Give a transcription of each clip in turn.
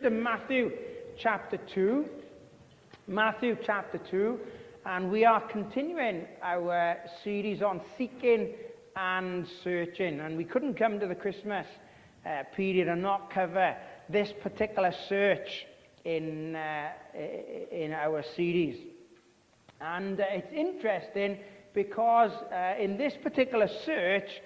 to Matthew chapter 2. Matthew chapter 2. And we are continuing our series on seeking and searching. And we couldn't come to the Christmas period and not cover this particular search in our series. And it's interesting because in this particular search,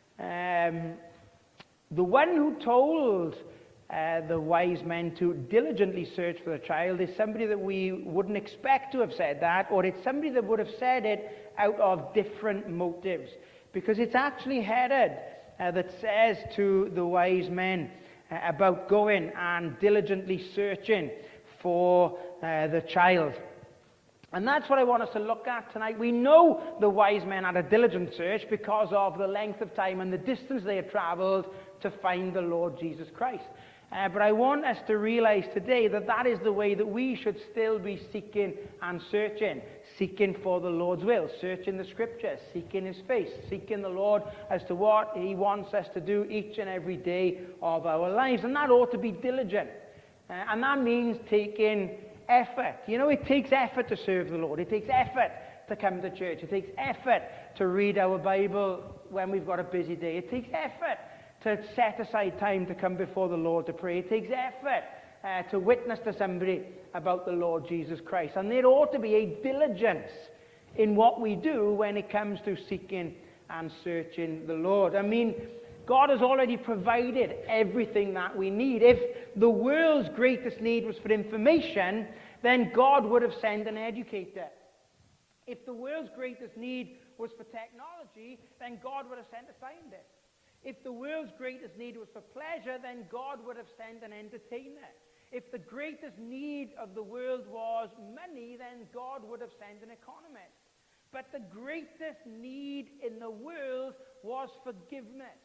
the one who told the wise men to diligently search for the child is somebody that we wouldn't expect to have said that, or it's somebody that would have said it out of different motives. Because it's actually Herod that says to the wise men about going and diligently searching for the child. And that's what I want us to look at tonight. We know the wise men had a diligent search because of the length of time and the distance they had traveled to find the Lord Jesus Christ. But I want us to realize today that that is the way that we should still be seeking and searching. Seeking for the Lord's will, searching the Scriptures, seeking His face, seeking the Lord as to what He wants us to do each and every day of our lives. And that ought to be diligent. And that means taking effort. You know, it takes effort to serve the Lord. It takes effort to come to church. It takes effort to read our Bible when we've got a busy day. It takes effort to set aside time to come before the Lord to pray. It takes effort to witness to somebody about the Lord Jesus Christ. And there ought to be a diligence in what we do when it comes to seeking and searching the Lord. I mean, God has already provided everything that we need. If the world's greatest need was for information, then God would have sent an educator. If the world's greatest need was for technology, then God would have sent a scientist. If the world's greatest need was for pleasure, then God would have sent an entertainer. If the greatest need of the world was money, then God would have sent an economist. But the greatest need in the world was forgiveness.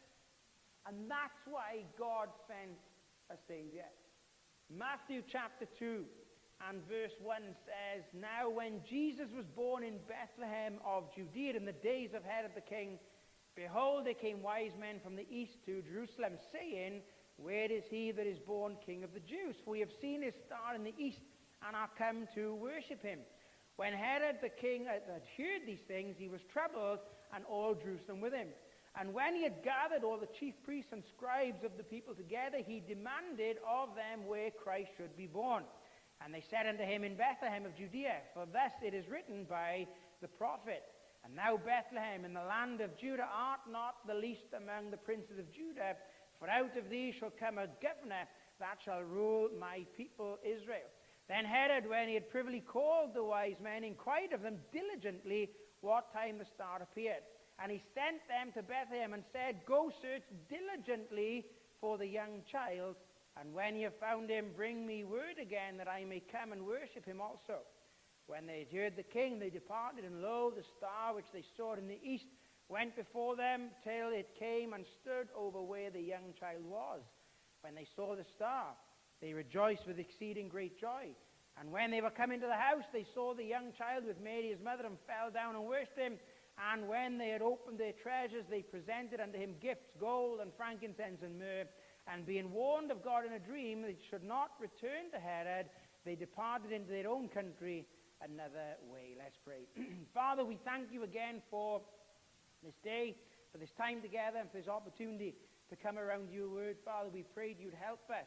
And that's why God sent a Savior. Matthew chapter 2 and verse 1 says, "Now when Jesus was born in Bethlehem of Judea in the days of Herod the king, behold, there came wise men from the east to Jerusalem, saying, Where is he that is born King of the Jews? For we have seen his star in the east, and are come to worship him. When Herod the king had heard these things, he was troubled, and all Jerusalem with him. And when he had gathered all the chief priests and scribes of the people together, he demanded of them where Christ should be born. And they said unto him, In Bethlehem of Judea, for thus it is written by the prophet, And thou, Bethlehem, in the land of Judah, art not the least among the princes of Judah, for out of thee shall come a governor that shall rule my people Israel. Then Herod, when he had privily called the wise men, inquired of them diligently what time the star appeared. And he sent them to Bethlehem and said, Go search diligently for the young child, and when ye have found him, bring me word again, that I may come and worship him also. When they had heard the king, they departed, and lo, the star which they saw in the east went before them till it came and stood over where the young child was. When they saw the star, they rejoiced with exceeding great joy. And when they were come into the house, they saw the young child with Mary his mother, and fell down and worshipped him. And when they had opened their treasures, they presented unto him gifts, gold and frankincense and myrrh. And being warned of God in a dream that they should not return to Herod, they departed into their own country another way. Let's pray. Father, we thank you again for this day, for this time together, and for this opportunity to come around your word. Father, we prayed you'd help us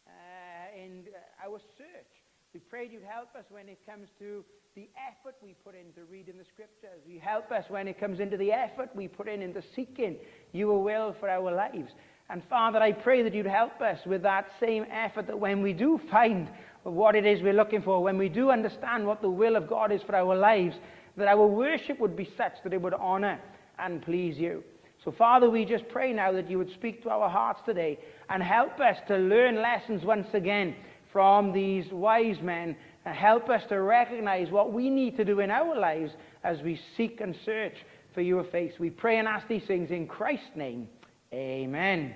in our search. We prayed you'd help us when it comes to the effort we put into reading the Scriptures. You help us when it comes into the effort we put into seeking your will for our lives. And Father, I pray that you'd help us with that same effort, that when we do find what it is we're looking for, when we do understand what the will of God is for our lives, that our worship would be such that it would honor and please you. So Father, we just pray now that you would speak to our hearts today and help us to learn lessons once again from these wise men, and help us to recognize what we need to do in our lives as we seek and search for your face. We pray and ask these things in Christ's name. Amen.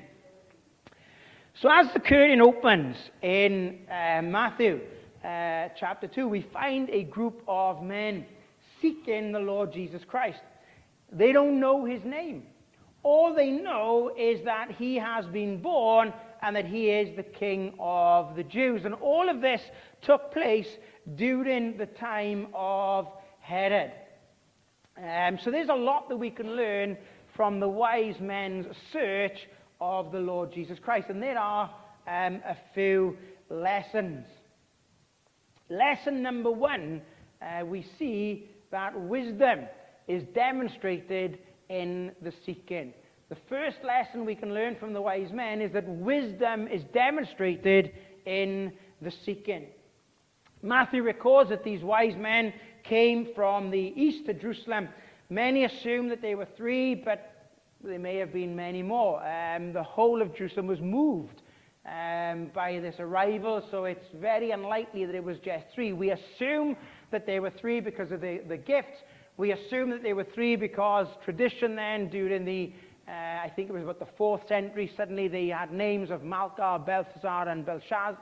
So as the curtain opens in Matthew chapter 2, we find a group of men seeking the Lord Jesus Christ. They don't know his name. All they know is that he has been born and that he is the King of the Jews. And all of this took place during the time of Herod. So there's a lot that we can learn from the wise men's search of the Lord Jesus Christ. And there are a few lessons. Lesson number one, we see that wisdom is demonstrated in the seeking. The first lesson we can learn from the wise men is that wisdom is demonstrated in the seeking. Matthew records that these wise men came from the east to Jerusalem. Many assume that they were three, but there may have been many more. The whole of Jerusalem was moved by this arrival, so it's very unlikely that it was just three. We assume that they were three because of the gifts. We assume that they were three because tradition then, during the, I think it was about the 4th century, suddenly they had names of Melchior, Belteshazzar, and Belshazzar.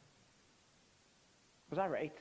Was that right?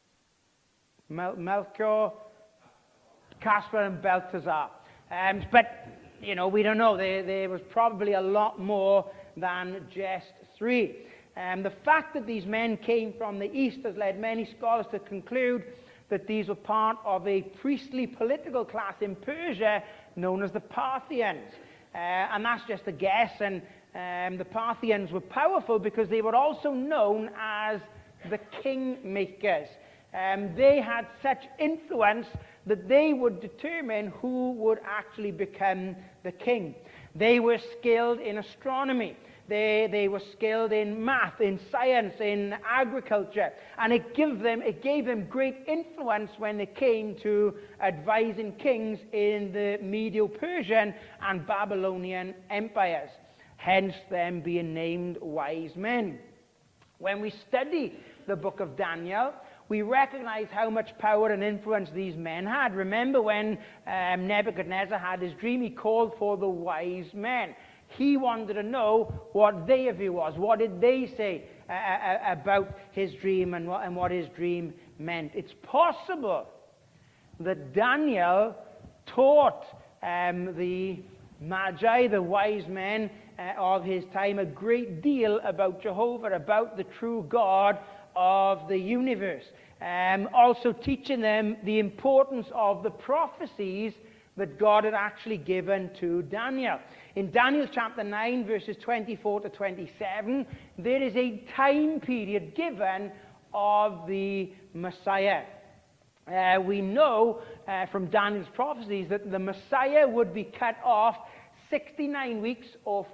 Melchior, Caspar, and Belteshazzar. But, you know, we don't know. There was probably a lot more than just three. The fact that these men came from the east has led many scholars to conclude that these were part of a priestly political class in Persia known as the Parthians. And that's just a guess. And the Parthians were powerful because they were also known as the kingmakers. They had such influence that they would determine who would actually become the king. They were skilled in astronomy. They were skilled in math, in science, in agriculture. And it gave them great influence when it came to advising kings in the Medo-Persian and Babylonian empires. Hence them being named wise men. When we study the book of Daniel, we recognize how much power and influence these men had. Remember when Nebuchadnezzar had his dream, he called for the wise men. He wanted to know what their view was. What did they say about his dream and what his dream meant? It's possible that Daniel taught the Magi, the wise men of his time, a great deal about Jehovah, about the true God of the universe. Also teaching them the importance of the prophecies that God had actually given to Daniel. In Daniel chapter 9, verses 24 to 27, there is a time period given of the Messiah. We know from Daniel's prophecies that the Messiah would be cut off 69 weeks or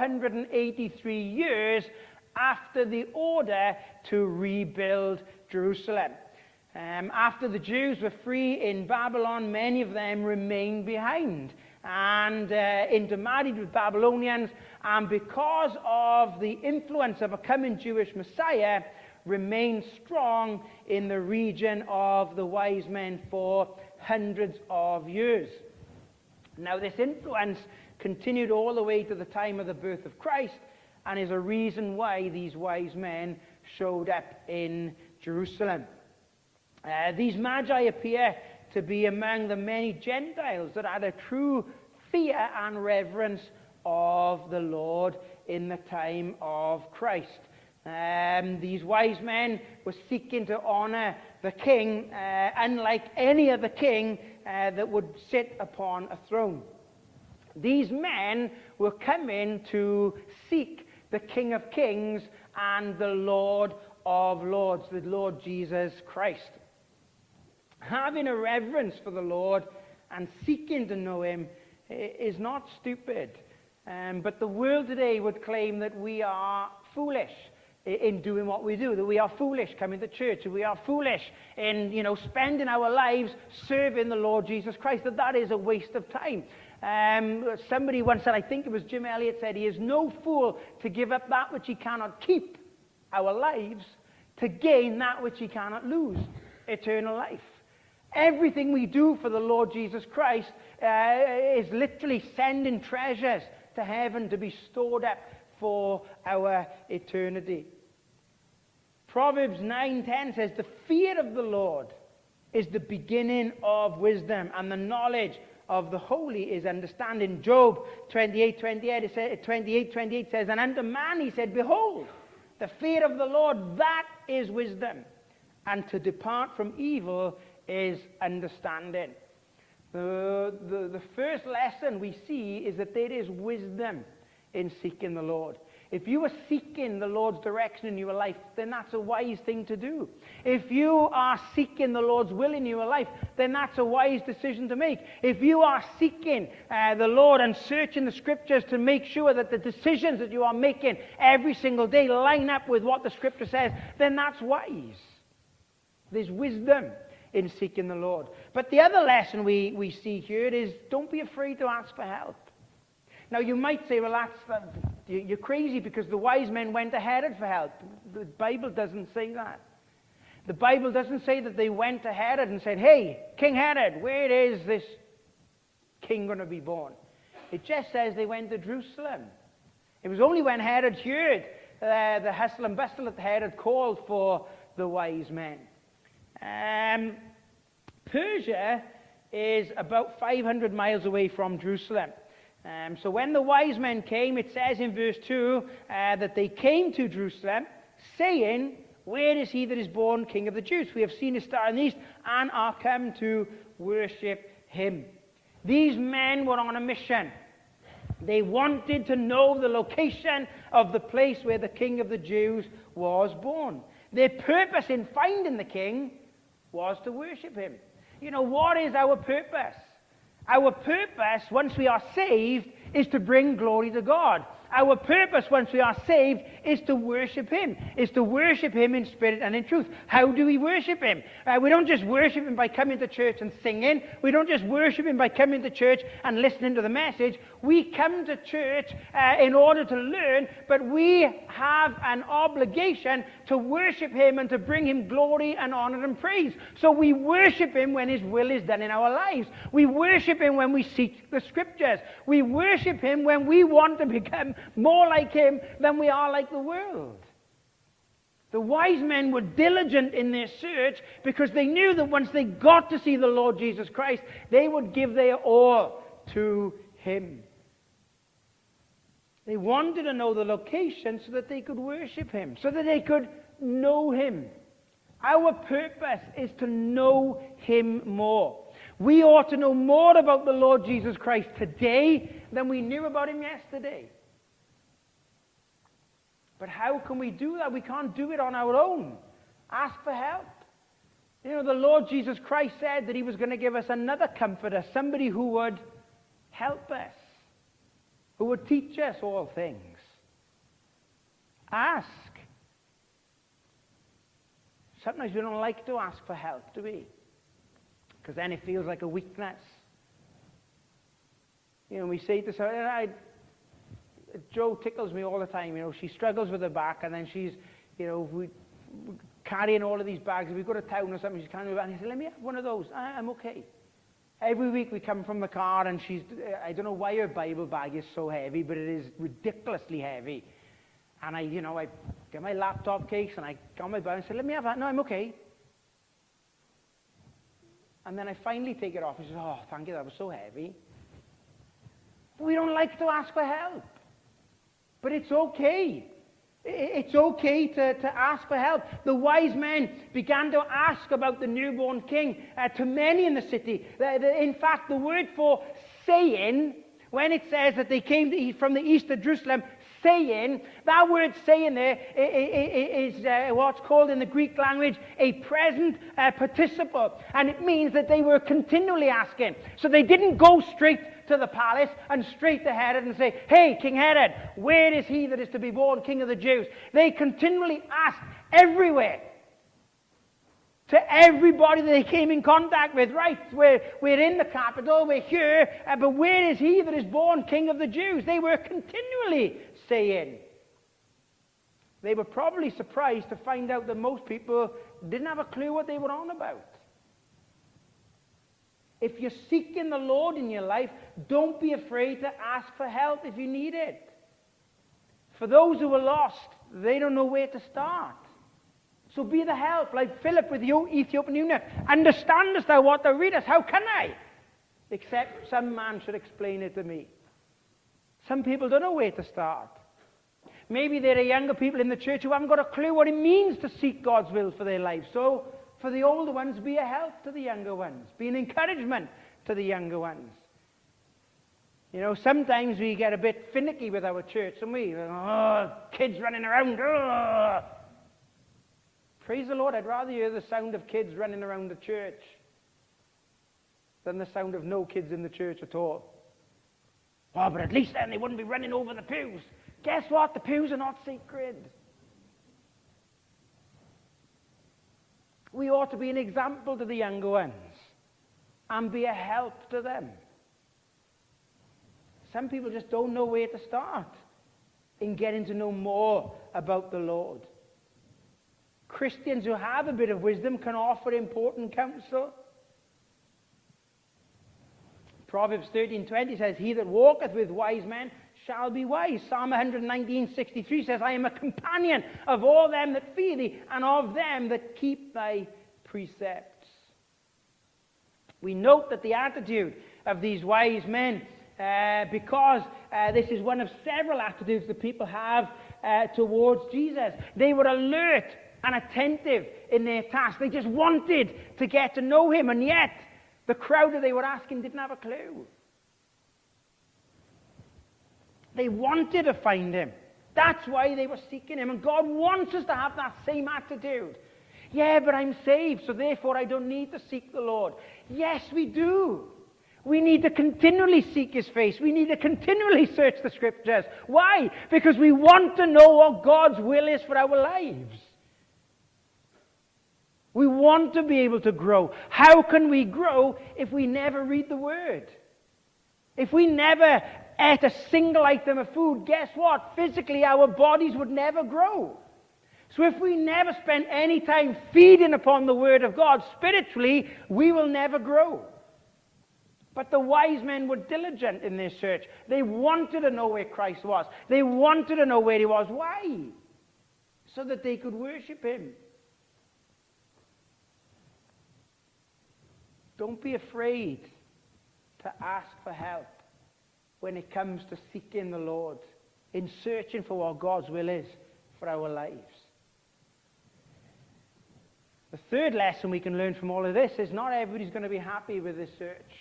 483 years after the order to rebuild Jerusalem. After the Jews were free in Babylon, many of them remained behind and intermarried with Babylonians, and because of the influence of a coming Jewish Messiah, remained strong in the region of the wise men for hundreds of years. Now, this influence continued all the way to the time of the birth of Christ, and is a reason why these wise men showed up in Jerusalem. These Magi appear to be among the many Gentiles that had a true fear and reverence of the Lord in the time of Christ. These wise men were seeking to honor the king, unlike any other king that would sit upon a throne. These men were coming to seek the King of Kings and the Lord of Lords, the Lord Jesus Christ. Having a reverence for the Lord and seeking to know him is not stupid. But the world today would claim that we are foolish in doing what we do, that we are foolish coming to church, that we are foolish in, spending our lives serving the Lord Jesus Christ, that is a waste of time. Somebody once said, I think it was Jim Elliot said, he is no fool to give up that which he cannot keep, our lives, to gain that which he cannot lose, eternal life. Everything we do for the Lord Jesus Christ is literally sending treasures to heaven to be stored up for our eternity. Proverbs 9:10 says, the fear of the Lord is the beginning of wisdom, and the knowledge of the holy is understanding. Job 28:28 says, and unto man he said, behold, the fear of the Lord, that is wisdom, and to depart from evil is understanding. The first lesson we see is that there is wisdom in seeking the Lord. If you are seeking the Lord's direction in your life, then that's a wise thing to do. If you are seeking the Lord's will in your life, then that's a wise decision to make. If you are seeking the Lord and searching the Scriptures to make sure that the decisions that you are making every single day line up with what the Scripture says, then that's wise. There's wisdom in seeking the Lord. But the other lesson we see here is don't be afraid to ask for help. Now you might say, well, you're crazy because the wise men went to Herod for help. The Bible doesn't say that. The Bible doesn't say that they went to Herod and said, hey, King Herod, where is this king going to be born? It just says they went to Jerusalem. It was only when Herod heard the hustle and bustle that Herod called for the wise men. Persia is about 500 miles away from Jerusalem. So when the wise men came, it says in verse 2 that they came to Jerusalem, saying, where is he that is born King of the Jews? We have seen his star in the east and are come to worship him. These men were on a mission. They wanted to know the location of the place where the King of the Jews was born. Their purpose in finding the king was to worship him. You know, what is our purpose? Our purpose, once we are saved, is to bring glory to God. Our purpose, once we are saved, is to worship him. Is to worship him in spirit and in truth. How do we worship him? We don't just worship him by coming to church and singing. We don't just worship him by coming to church and listening to the message. We come to church in order to learn, but we have an obligation to worship him and to bring him glory and honor and praise. So we worship him when his will is done in our lives. We worship him when we seek the Scriptures. We worship him when we want to become more like him than we are like the world. The wise men were diligent in their search because they knew that once they got to see the Lord Jesus Christ, they would give their all to him. They wanted to know the location so that they could worship him, so that they could know him. Our purpose is to know him more. We ought to know more about the Lord Jesus Christ today than we knew about him yesterday. But how can we do that? We can't do it on our own. Ask for help. You know, the Lord Jesus Christ said that he was going to give us another comforter, somebody who would help us, who would teach us all things. Ask. Sometimes we don't like to ask for help, do we? Because then it feels like a weakness. You know, we say to someone, Joe tickles me all the time. You know, she struggles with her back, and then she's, you know, we carrying all of these bags. If we go to town or something, she's carrying them, and I say, let me have one of those. I'm okay. Every week we come from the car, and I don't know why her Bible bag is so heavy, but it is ridiculously heavy. And I get my laptop case, and I got my bag, and say, let me have that. No, I'm okay. And then I finally take it off, and she says, oh, thank you, that was so heavy. We don't like to ask for help. But it's okay. It's okay to ask for help. The wise men began to ask about the newborn king to many in the city. In fact, the word for saying, when it says that they came from the east of Jerusalem, saying, that word saying there is what's called in the Greek language a present participle. And it means that they were continually asking. So they didn't go straight to the palace and straight to Herod and say, hey, King Herod, where is he that is to be born King of the Jews? They continually asked everywhere. To everybody that they came in contact with, right, we're in the capital, we're here, but where is he that is born King of the Jews? They were continually saying. They were probably surprised to find out that most people didn't have a clue what they were on about. If you're seeking the Lord in your life, don't be afraid to ask for help if you need it. For those who are lost, they don't know where to start. So be the help, like Philip with the Ethiopian eunuch. Understandest thou what thou readest? How can I? except some man should explain it to me. Some people don't know where to start. Maybe there are younger people in the church who haven't got a clue what it means to seek God's will for their life. So, for the older ones, be a help to the younger ones. Be an encouragement to the younger ones. You know, sometimes we get a bit finicky with our church, don't we? Oh, kids running around. Oh. Praise the Lord, I'd rather hear the sound of kids running around the church than the sound of no kids in the church at all. Oh, but at least then they wouldn't be running over the pews. Guess what? The pews are not sacred. We ought to be an example to the younger ones and be a help to them. Some people just don't know where to start in getting to know more about the Lord. Christians who have a bit of wisdom can offer important counsel. Proverbs 13:20 says, "He that walketh with wise men shall be wise." Psalm 119:63 says, "I am a companion of all them that fear thee, and of them that keep thy precepts." We note that the attitude of these wise men, because this is one of several attitudes that people have towards Jesus. They were alert and attentive in their task. They just wanted to get to know him, and yet the crowd that they were asking didn't have a clue. They wanted to find him. That's why they were seeking him. And God wants us to have that same attitude. Yeah, but I'm saved, so therefore I don't need to seek the Lord. Yes, we do. We need to continually seek his face. We need to continually search the scriptures. Why? Because we want to know what God's will is for our lives. We want to be able to grow. How can we grow if we never read the Word? If we never ate a single item of food, guess what? Physically, our bodies would never grow. So if we never spend any time feeding upon the Word of God, spiritually, we will never grow. But the wise men were diligent in their search. They wanted to know where Christ was. They wanted to know where he was. Why? So that they could worship him. Don't be afraid to ask for help when it comes to seeking the Lord, in searching for what God's will is for our lives. The third lesson we can learn from all of this is not everybody's going to be happy with this search.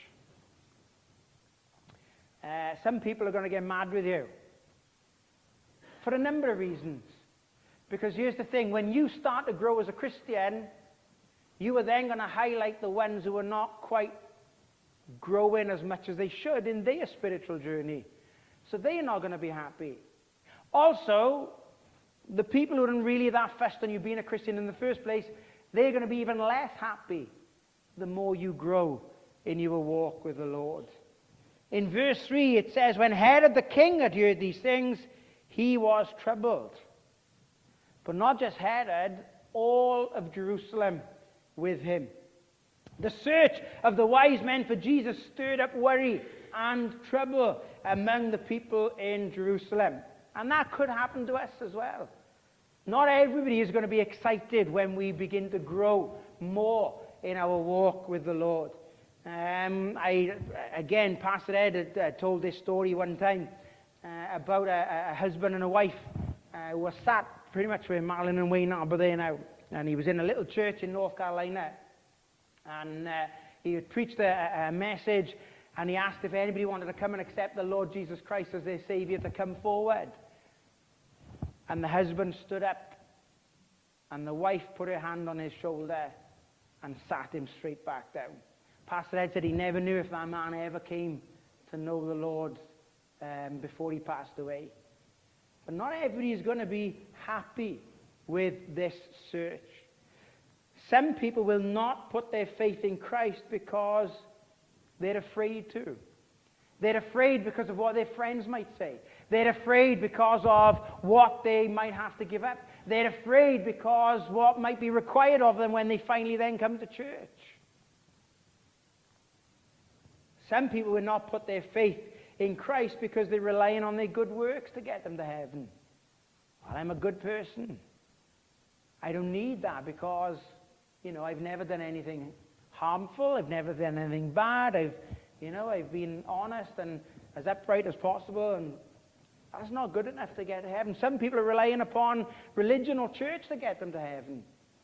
Some people are going to get mad with you for a number of reasons. Because here's the thing, when you start to grow as a Christian, you are then going to highlight the ones who are not quite growing as much as they should in their spiritual journey. So they are not going to be happy. Also, the people who aren't really that fussed on you being a Christian in the first place, they're going to be even less happy the more you grow in your walk with the Lord. In verse 3, it says, "When Herod the king had heard these things, he was troubled." But not just Herod, all of Jerusalem with him. The search of the wise men for Jesus stirred up worry and trouble among the people in Jerusalem. And that could happen to us as well. Not everybody is going to be excited when we begin to grow more in our walk with the Lord. Pastor Ed had told this story one time about a husband and a wife who were sat pretty much where Madeline and Wayne are there now. And he was in a little church in North Carolina. And he had preached a message, and he asked if anybody wanted to come and accept the Lord Jesus Christ as their Savior to come forward. And the husband stood up, and the wife put her hand on his shoulder and sat him straight back down. Pastor Ed said he never knew if that man ever came to know the Lord before he passed away. But not everybody is going to be happy with this search. Some people will not put their faith in Christ because they're afraid to. They're afraid because of what their friends might say. They're afraid because of what they might have to give up. They're afraid because what might be required of them when they finally then come to church. Some people will not put their faith in Christ because they're relying on their good works to get them to heaven. Well, I'm a good person. I don't need that because, I've never done anything harmful. I've never done anything bad. I've I've been honest and as upright as possible, and that's not good enough to get to heaven. Some people are relying upon religion or church to get them to heaven.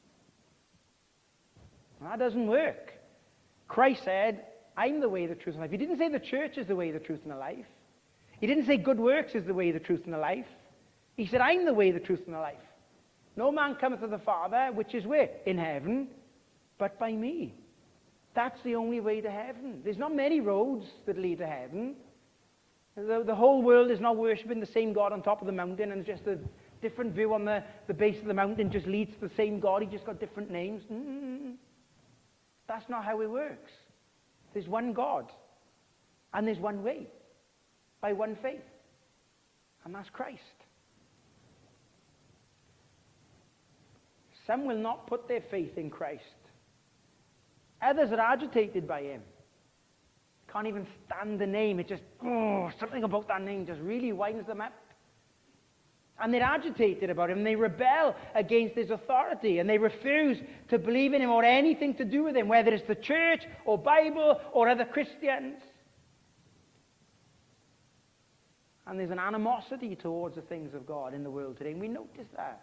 That doesn't work. Christ said, I'm the way, the truth, and life. He didn't say the church is the way, the truth, and the life. He didn't say good works is the way, the truth, and the life. He said, I'm the way, the truth, and the life. No man cometh to the Father, which is where? In heaven, but by me. That's the only way to heaven. There's not many roads that lead to heaven. The whole world is not worshipping the same God on top of the mountain, and it's just a different view on the base of the mountain just leads to the same God. He just got different names. That's not how it works. There's one God, and there's one way, by one faith, and that's Christ. Some will not put their faith in Christ. Others are agitated by him. Can't even stand the name. It just, something about that name just really winds them up. And they're agitated about him. They rebel against his authority. And they refuse to believe in him or anything to do with him, whether it's the church or Bible or other Christians. And there's an animosity towards the things of God in the world today. And we notice that.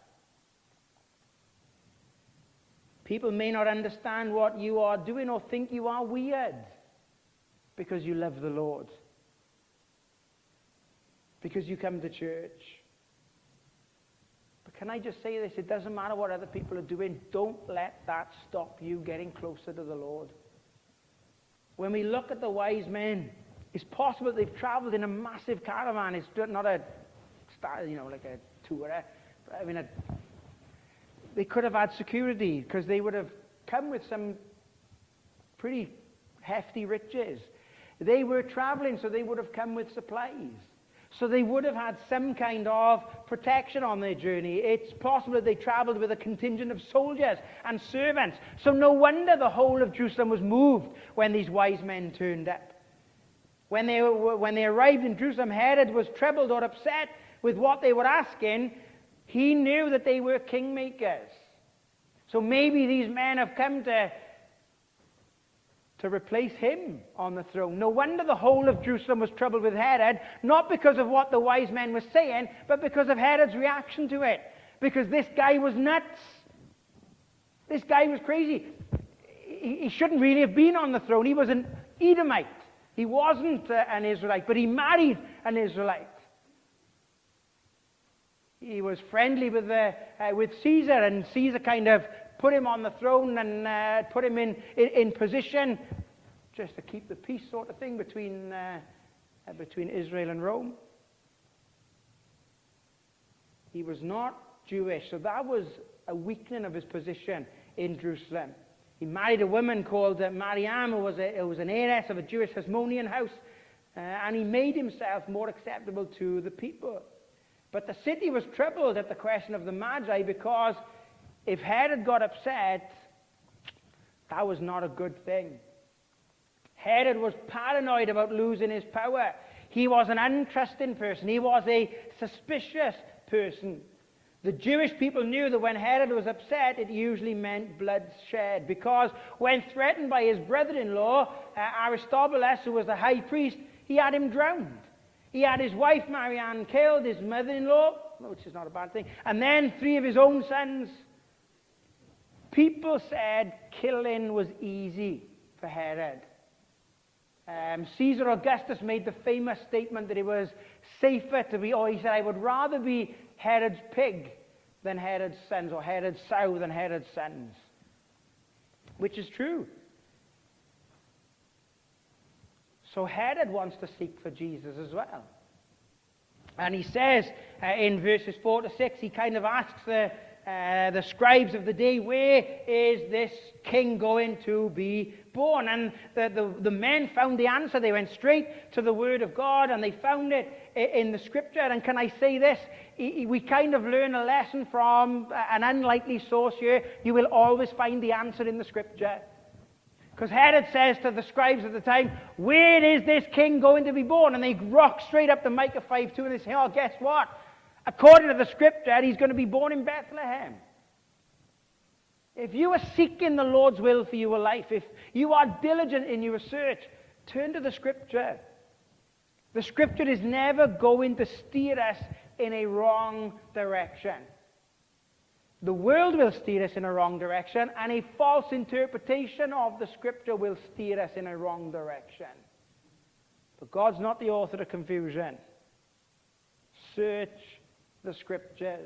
People may not understand what you are doing or think you are weird because you love the Lord, because you come to church. But can I just say this? It doesn't matter what other people are doing. Don't let that stop you getting closer to the Lord. When we look at the wise men, it's possible they've traveled in a massive caravan. It's not a, like a tour. I mean, they could have had security because they would have come with some pretty hefty riches. They were traveling, so they would have come with supplies. So they would have had some kind of protection on their journey. It's possible that they traveled with a contingent of soldiers and servants. So no wonder the whole of Jerusalem was moved when these wise men turned up. When they arrived in Jerusalem, Herod was troubled or upset with what they were asking. He knew that they were kingmakers. So maybe these men have come to replace him on the throne. No wonder the whole of Jerusalem was troubled with Herod, not because of what the wise men were saying, but because of Herod's reaction to it. Because this guy was nuts. This guy was crazy. He shouldn't really have been on the throne. He was an Edomite. He wasn't an Israelite, but he married an Israelite. He was friendly with Caesar, and Caesar kind of put him on the throne and put him in position just to keep the peace, sort of thing, between Israel and Rome. He was not Jewish, so that was a weakening of his position in Jerusalem. He married a woman called Mariam, who was an heiress of a Jewish Hasmonean house, and he made himself more acceptable to the people. But the city was troubled at the question of the Magi, because if Herod got upset, that was not a good thing. Herod was paranoid about losing his power. He was an untrusting person. He was a suspicious person. The Jewish people knew that when Herod was upset, it usually meant bloodshed, because when threatened by his brother-in-law, Aristobulus, who was the high priest, he had him drowned. He had his wife Marianne killed, his mother-in-law, which is not a bad thing, and then 3 of his own sons. People said killing was easy for Herod. Caesar Augustus made the famous statement that it was safer to be, he said, I would rather be Herod's pig than Herod's sons, or Herod's sow than Herod's sons. Which is true. So Herod wants to seek for Jesus as well. And he says in verses 4 to 6, he kind of asks the scribes of the day, where is this king going to be born? And the men found the answer. They went straight to the Word of God, and they found it in the Scripture. And can I say this? We kind of learn a lesson from an unlikely source here. You will always find the answer in the Scripture. Because Herod says to the scribes at the time, where is this king going to be born? And they rock straight up to Micah 5:2, and they say, guess what? According to the Scripture, he's going to be born in Bethlehem. If you are seeking the Lord's will for your life, if you are diligent in your search, Turn to the Scripture. The Scripture is never going to steer us in a wrong direction. The world will steer us in a wrong direction, and a false interpretation of the Scripture will steer us in a wrong direction. But God's not the author of confusion. Search the Scriptures.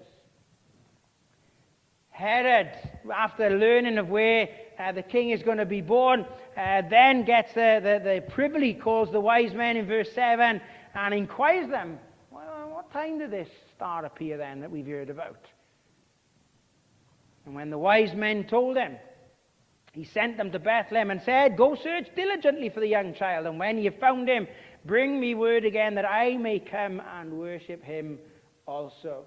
Herod, after learning of where the king is going to be born, then gets the privily calls the wise men in verse 7 and inquires them, well, what time did this star appear then that we've heard about? And when the wise men told him, he sent them to Bethlehem and said, go search diligently for the young child, and when you have found him, bring me word again that I may come and worship him also.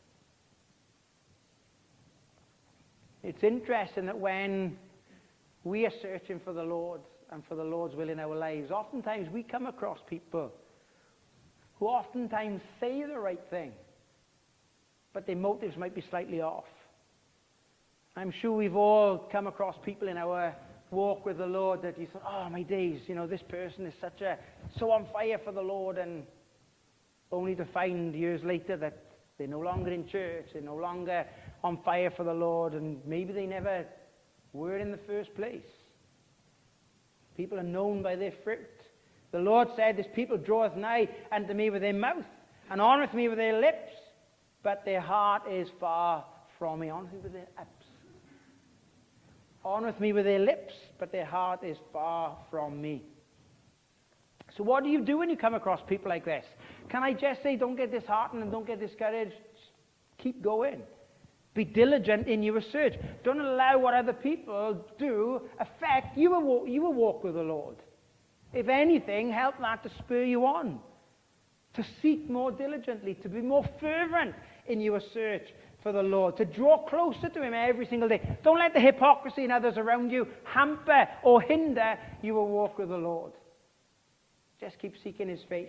It's interesting that when we are searching for the Lord and for the Lord's will in our lives, oftentimes we come across people who oftentimes say the right thing, but their motives might be slightly off. I'm sure we've all come across people in our walk with the Lord that you thought, oh my days, this person is so on fire for the Lord, and only to find years later that they're no longer in church, they're no longer on fire for the Lord, and maybe they never were in the first place. People are known by their fruit. The Lord said, this people draweth nigh unto me with their mouth, and honoureth me with their lips, but their heart is far from me. Honoureth me with their lips. Honoureth me with their lips, but their heart is far from me. So what do you do when you come across people like this? Can I just say, don't get disheartened and don't get discouraged. Keep going. Be diligent in your search. Don't allow what other people do affect your walk with the Lord. If anything, help that to spur you on, to seek more diligently, to be more fervent in your search for the Lord, to draw closer to him every single day. Don't let the hypocrisy in others around you hamper or hinder your walk with the Lord. Just keep seeking his face.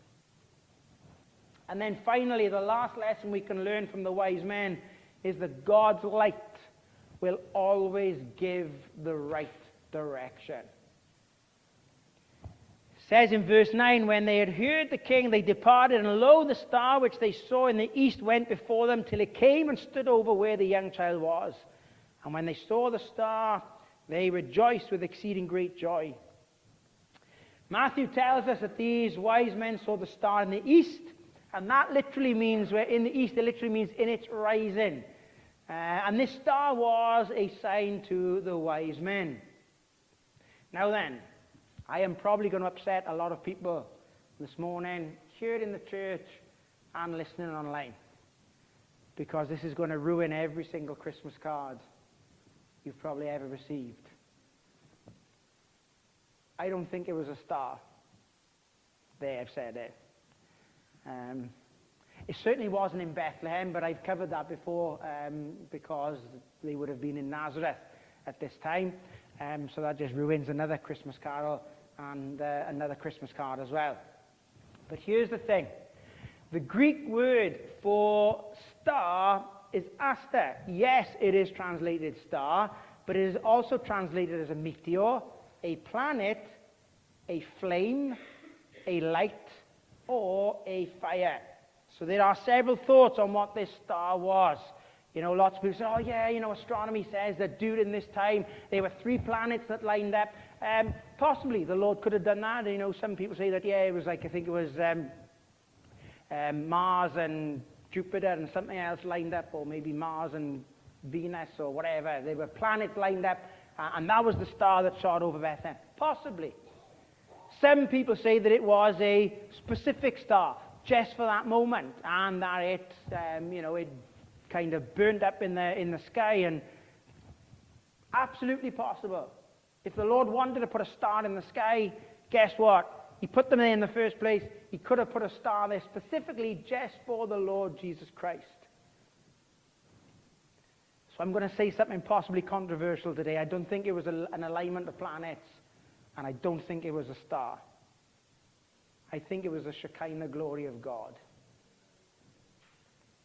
And then finally, the last lesson we can learn from the wise men is that God's light will always give the right direction. It says in verse 9, when they had heard the king, they departed, and lo, the star which they saw in the east went before them till it came and stood over where the young child was. And when they saw the star, they rejoiced with exceeding great joy. Matthew tells us that these wise men saw the star in the east, and that literally means, where in the east, it literally means in its rising. And this star was a sign to the wise men. Now then, I am probably going to upset a lot of people this morning, here in the church and listening online, because this is going to ruin every single Christmas card you've probably ever received. I don't think it was a star. There, I've said it. It certainly wasn't in Bethlehem, but I've covered that before because they would have been in Nazareth at this time. So that just ruins another Christmas carol and another Christmas card as well. But here's the thing. The Greek word for star is aster. Yes, it is translated star, but it is also translated as a meteor, a planet, a flame, a light, or a fire. So there are several thoughts on what this star was. Lots of people say, oh yeah, astronomy says that during this time there were 3 planets that lined up. Possibly the Lord could have done that. Some people say that, yeah, it was like, I think it was Mars and Jupiter and something else lined up, or maybe Mars and Venus or whatever. There were planets lined up, and that was the star that shot over Bethlehem. Possibly. Some people say that it was a specific star, just for that moment, and that it, it kind of burned up in the sky. And absolutely possible. If the Lord wanted to put a star in the sky, guess what? He put them there in the first place. He could have put a star there specifically just for the Lord Jesus Christ. So I'm going to say something possibly controversial today. I don't think it was an alignment of planets, and I don't think it was a star. I think it was the Shekinah glory of God.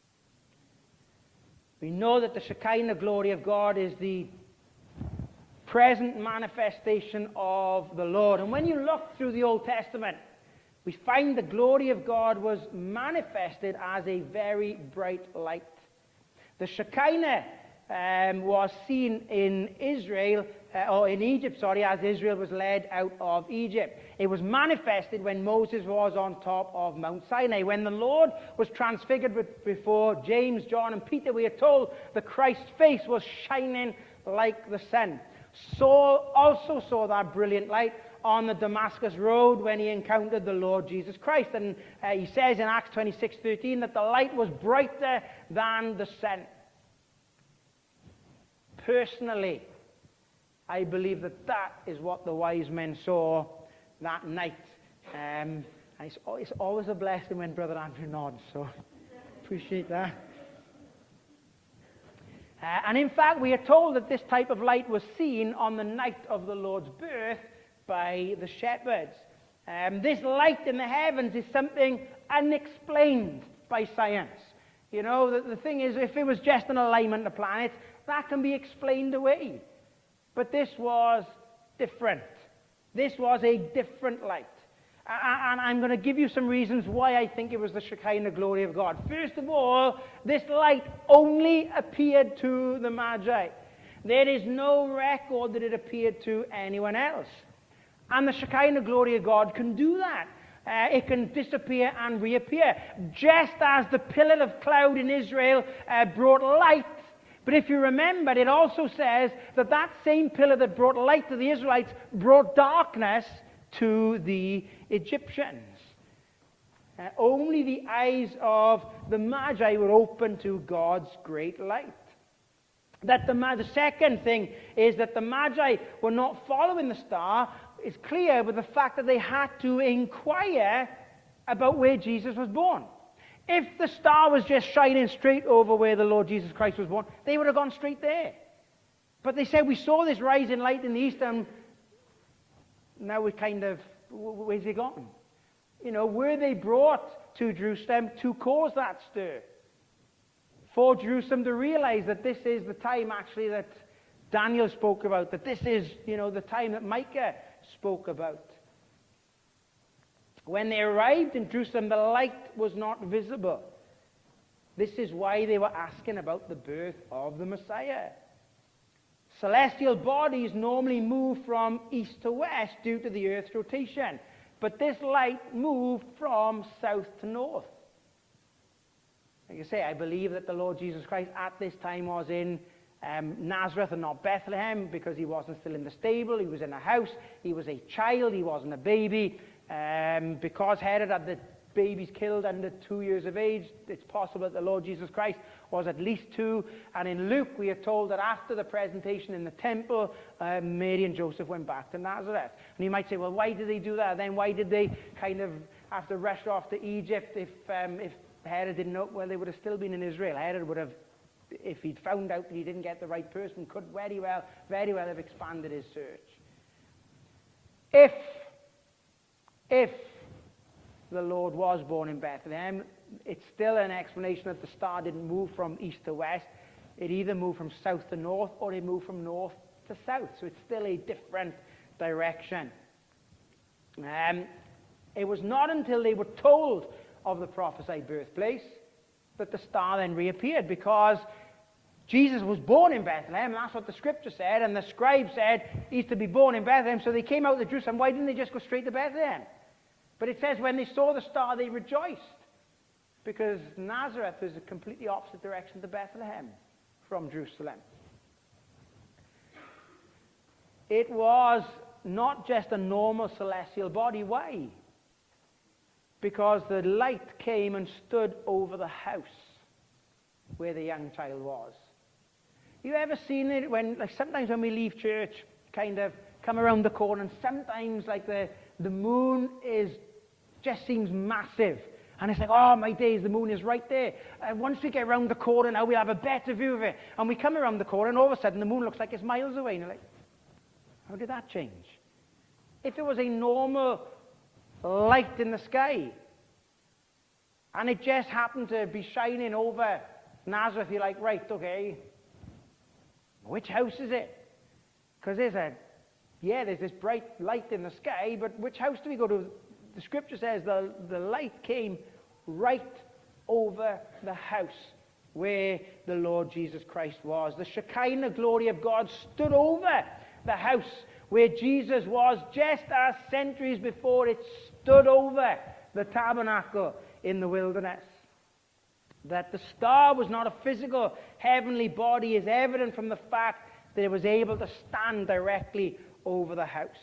We know that the Shekinah glory of God is the present manifestation of the Lord. And when you look through the Old Testament, we find the glory of God was manifested as a very bright light. The Shekinah was seen in Israel, or in Egypt, sorry, as Israel was led out of Egypt. It was manifested when Moses was on top of Mount Sinai. When the Lord was transfigured before James, John, and Peter, we are told that Christ's face was shining like the sun. Saul also saw that brilliant light on the Damascus road when he encountered the Lord Jesus Christ. And he says in Acts 26:13 that the light was brighter than the sun. Personally, I believe that that is what the wise men saw that night. And it's always a blessing when Brother Andrew nods, so appreciate that. And in fact, we are told that this type of light was seen on the night of the Lord's birth by the shepherds. This light in the heavens is something unexplained by science. You know, the thing is, if it was just an alignment of planets, that can be explained away. But this was different. This was a different light. And I'm going to give you some reasons why I think it was the Shekinah glory of God. First of all, this light only appeared to the Magi. There is no record that it appeared to anyone else. And the Shekinah glory of God can do that. It can disappear and reappear. Just as the pillar of cloud in Israel brought light. But if you remember, it also says that that same pillar that brought light to the Israelites brought darkness to the Egyptians. Only the eyes of the Magi were open to God's great light. The second thing is that the Magi were not following the star. It's clear with the fact that they had to inquire about where Jesus was born. If the star was just shining straight over where the Lord Jesus Christ was born, they would have gone straight there. But they said, we saw this rising light in the east, and now we where's it gone? You know, were they brought to Jerusalem to cause that stir? For Jerusalem to realize that this is the time actually that Daniel spoke about, that this is, you know, the time that Micah spoke about. When they arrived in Jerusalem, the light was not visible. This is why they were asking about the birth of the Messiah. Celestial bodies normally move from east to west due to the Earth's rotation. But this light moved from south to north. Like I say, I believe that the Lord Jesus Christ at this time was in Nazareth and not Bethlehem, because he wasn't still in the stable. He was in a house. He was a child. He wasn't a baby. Because Herod had the babies killed under 2 years of age, it's possible that the Lord Jesus Christ was at least 2. And in Luke, we are told that after the presentation in the temple, Mary and Joseph went back to Nazareth. And you might say, well, why did they do that? Then why did they kind of have to rush off to Egypt if Herod didn't know? Well, they would have still been in Israel. Herod would have, if he'd found out that he didn't get the right person, could very well have expanded his search. If the Lord was born in Bethlehem, it's still an explanation that the star didn't move from east to west. It either moved from south to north, or it moved from north to south. So it's still a different direction. It was not until they were told of the prophesied birthplace that the star then reappeared, because Jesus was born in Bethlehem, and that's what the scripture said, and the scribe said he's to be born in Bethlehem, so they came out to Jerusalem. Why didn't they just go straight to Bethlehem? But it says when they saw the star, they rejoiced, because Nazareth is a completely opposite direction to Bethlehem from Jerusalem. It was not just a normal celestial body. Why? Because the light came and stood over the house where the young child was. You ever seen it when, like, sometimes when we leave church, kind of come around the corner, and sometimes like the moon just seems massive, and it's like, oh my days, the moon is right there. And once we get around the corner, now we'll have a better view of it. And we come around the corner, and all of a sudden the moon looks like it's miles away, and you're like, how did that change? If it was a normal light in the sky, and it just happened to be shining over Nazareth, you're like, right, okay, which house is it? Because there's this bright light in the sky, but which house do we go to? The scripture says the light came right over the house where the Lord Jesus Christ was. The Shekinah glory of God stood over the house where Jesus was, just as centuries before it stood over the tabernacle in the wilderness. That the star was not a physical heavenly body is evident from the fact that it was able to stand directly over the house.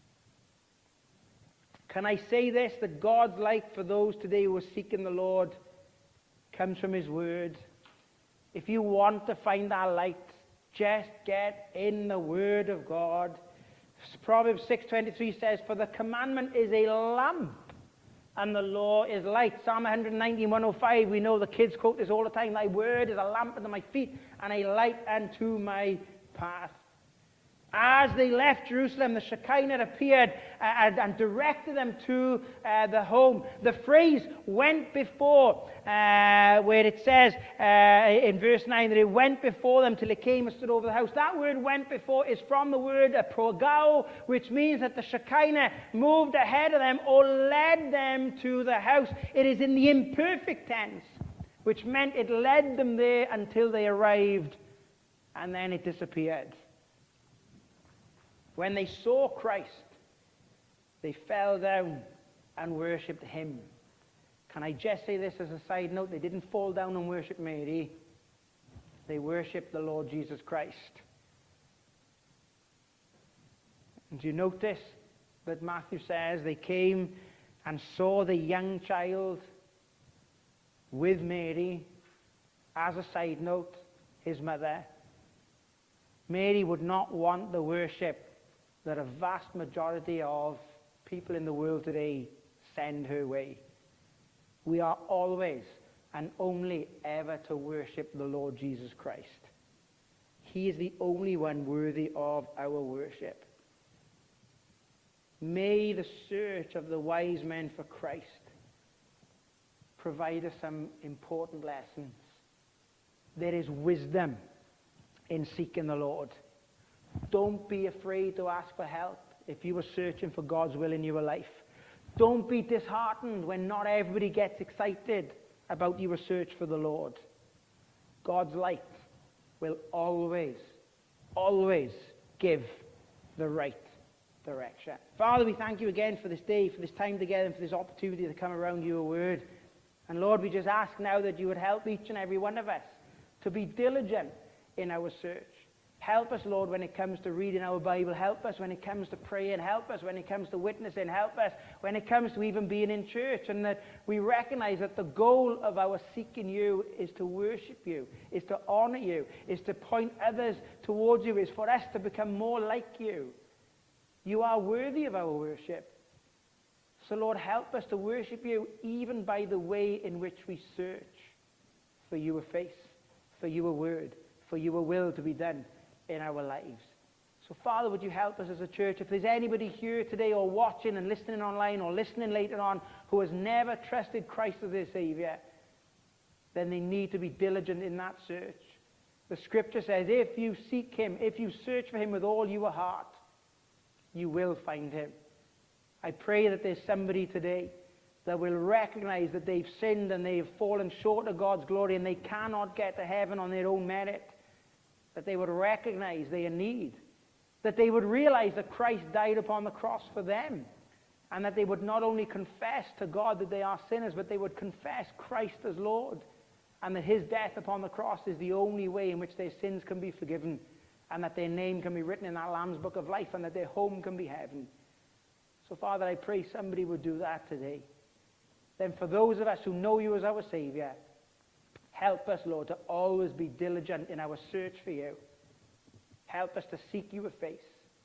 Can I say this? That God's light for those today who are seeking the Lord comes from His Word. If you want to find that light, just get in the Word of God. Proverbs 6:23 says, "For the commandment is a lamp, and the law is light." Psalm 119:105, we know the kids quote this all the time. "Thy word is a lamp unto my feet, and a light unto my path." As they left Jerusalem, the Shekinah appeared and directed them to the home. The phrase "went before," where it says in verse 9 that it went before them till it came and stood over the house. That word "went before" is from the word progao, which means that the Shekinah moved ahead of them or led them to the house. It is in the imperfect tense, which meant it led them there until they arrived, and then it disappeared. When they saw Christ, they fell down and worshipped Him. Can I just say this as a side note? They didn't fall down and worship Mary. They worshipped the Lord Jesus Christ. And do you notice that Matthew says they came and saw the young child with Mary, as a side note, his mother? Mary would not want the worship that a vast majority of people in the world today send her way. We are always and only ever to worship the Lord Jesus Christ. He is the only one worthy of our worship. May the search of the wise men for Christ provide us some important lessons. There is wisdom in seeking the Lord. Don't be afraid to ask for help if you are searching for God's will in your life. Don't be disheartened when not everybody gets excited about your search for the Lord. God's light will always, always give the right direction. Father, we thank you again for this day, for this time together, and for this opportunity to come around your word. And Lord, we just ask now that you would help each and every one of us to be diligent in our search. Help us, Lord, when it comes to reading our Bible. Help us when it comes to praying. Help us when it comes to witnessing. Help us when it comes to even being in church. And that we recognize that the goal of our seeking you is to worship you, is to honor you, is to point others towards you, is for us to become more like you. You are worthy of our worship. So, Lord, help us to worship you even by the way in which we search for your face, for your word, for your will to be done in our lives. So, Father, would you help us as a church? If there's anybody here today or watching and listening online or listening later on who has never trusted Christ as their Savior, then they need to be diligent in that search. The Scripture says, if you seek him, if you search for him with all your heart, you will find him. I pray that there's somebody today that will recognize that they've sinned and they've fallen short of God's glory and they cannot get to heaven on their own merit. That they would recognize their need. That they would realize that Christ died upon the cross for them. And that they would not only confess to God that they are sinners, but they would confess Christ as Lord. And that his death upon the cross is the only way in which their sins can be forgiven. And that their name can be written in that Lamb's Book of Life. And that their home can be heaven. So, Father, I pray somebody would do that today. Then for those of us who know you as our Savior, help us, Lord, to always be diligent in our search for you. Help us to seek your face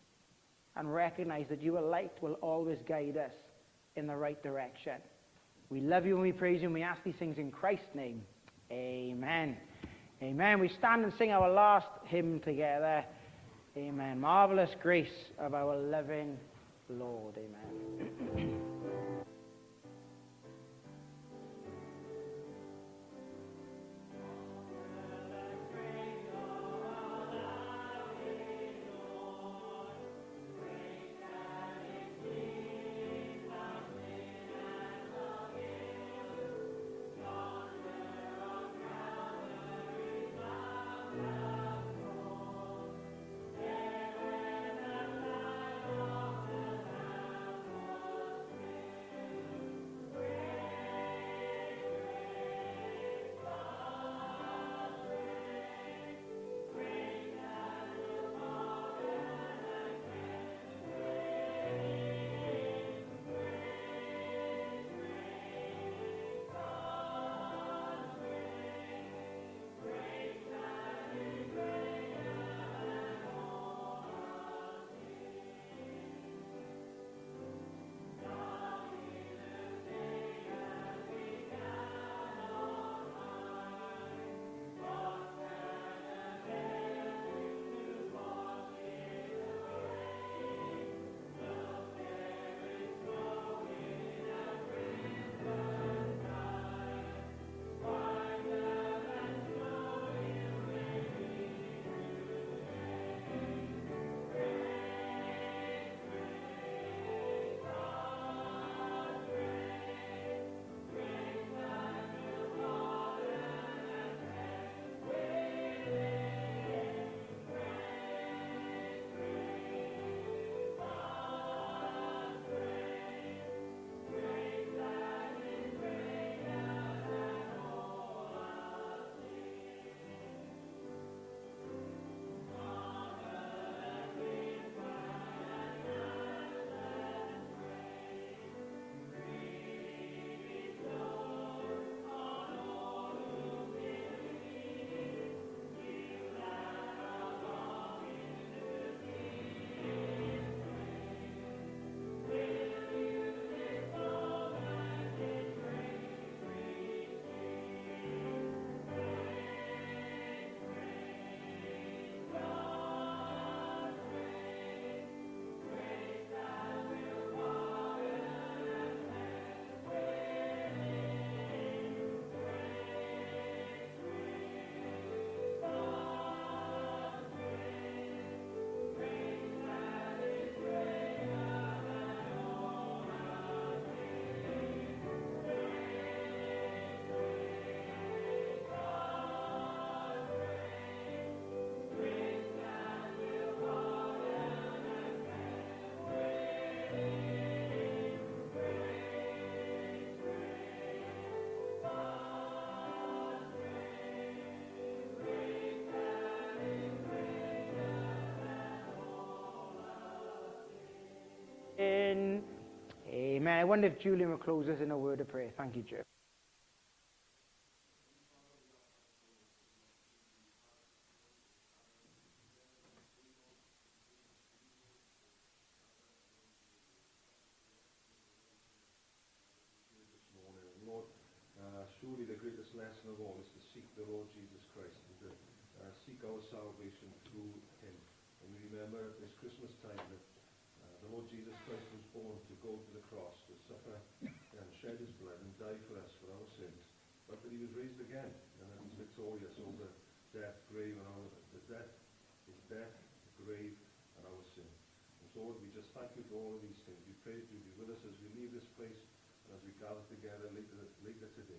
and recognize that your light will always guide us in the right direction. We love you and we praise you and we ask these things in Christ's name. Amen. Amen. We stand and sing our last hymn together. Amen. Marvelous grace of our living Lord. Amen. I wonder if Julian will close us in a word of prayer. Thank you, Jeff. This morning, Lord, surely the greatest lesson of all is to seek the Lord Jesus Christ and to seek our salvation through him. And we remember at this Christmas time that the Lord Jesus Christ was born to go to the cross, to suffer and shed his blood and die for us for our sins, but that he was raised again and that he's victorious over death, grave, and his death, grave, and our sin. And so, Lord, we just thank you for all of these things. We pray that you be with us as we leave this place and as we gather together later today.